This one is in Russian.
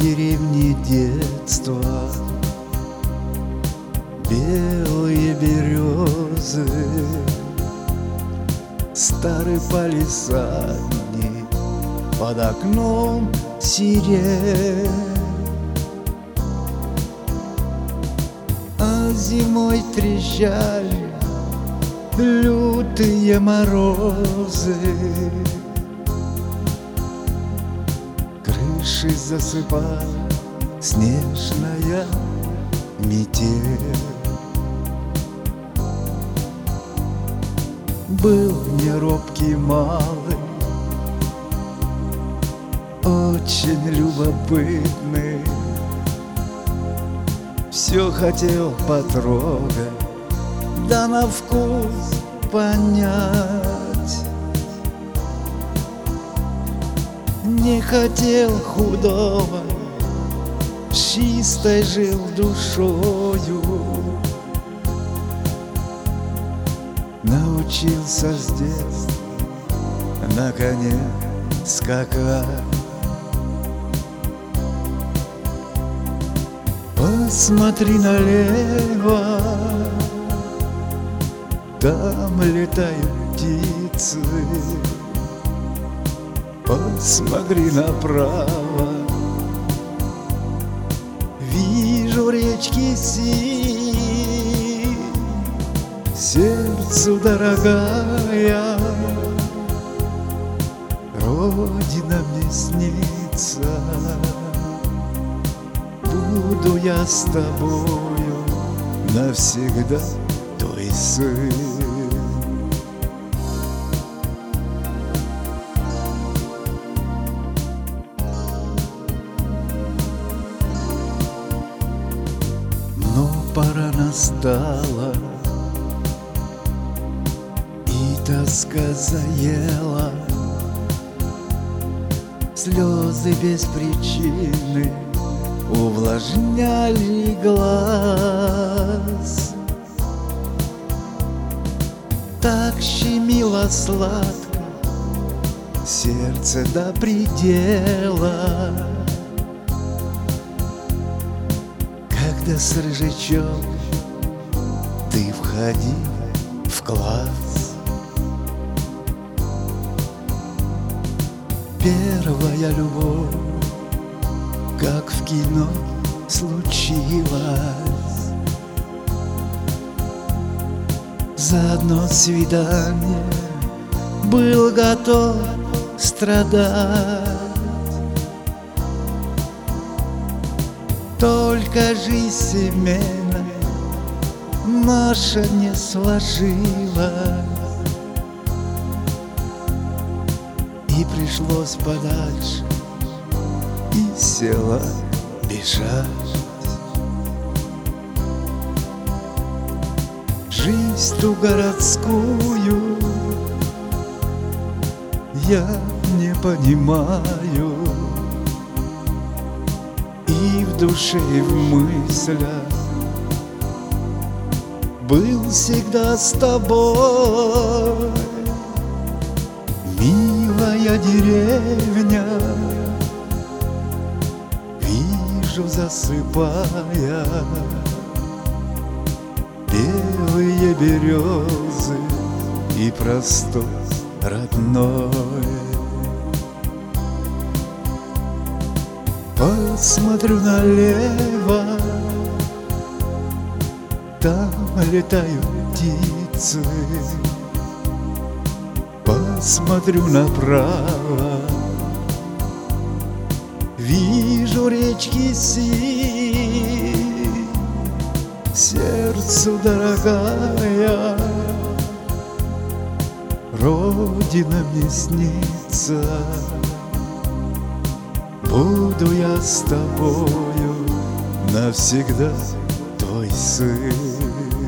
деревне детства белые березы, старый палисадник, под окном сирень. А зимой трещали лютые морозы, крыши засыпала снежная метель. Был неробкий малый, очень любопытный, все хотел потрогать, да на вкус понять. Не хотел худого, чистой жил душою. Научился с детства на коне скакать. Посмотри налево, там летают птицы. Посмотри направо, вижу речки синь, сердцу дорогая, родина мне снится. Буду я с тобою навсегда твой сын. Но пора настала, и тоска заела, слезы без причины увлажняли глаз. Так щемило сладко сердце до предела, когда с рыжачок ты входил в класс. Первая любовь, как в кино, случилось. За одно свидание был готов страдать. Только жизнь семейная наша не сложилась, и пришлось подальше из села бежать. Жизнь ту городскую я не понимаю, и в душе, и в мыслях был всегда с тобой. Милая деревня, вижу, засыпая, белые березы и простор родной. Посмотрю налево, там летают птицы. Посмотрю направо, вижу речки синь, сердцу дорогая, родина мне снится. Буду я с тобою навсегда твой сын.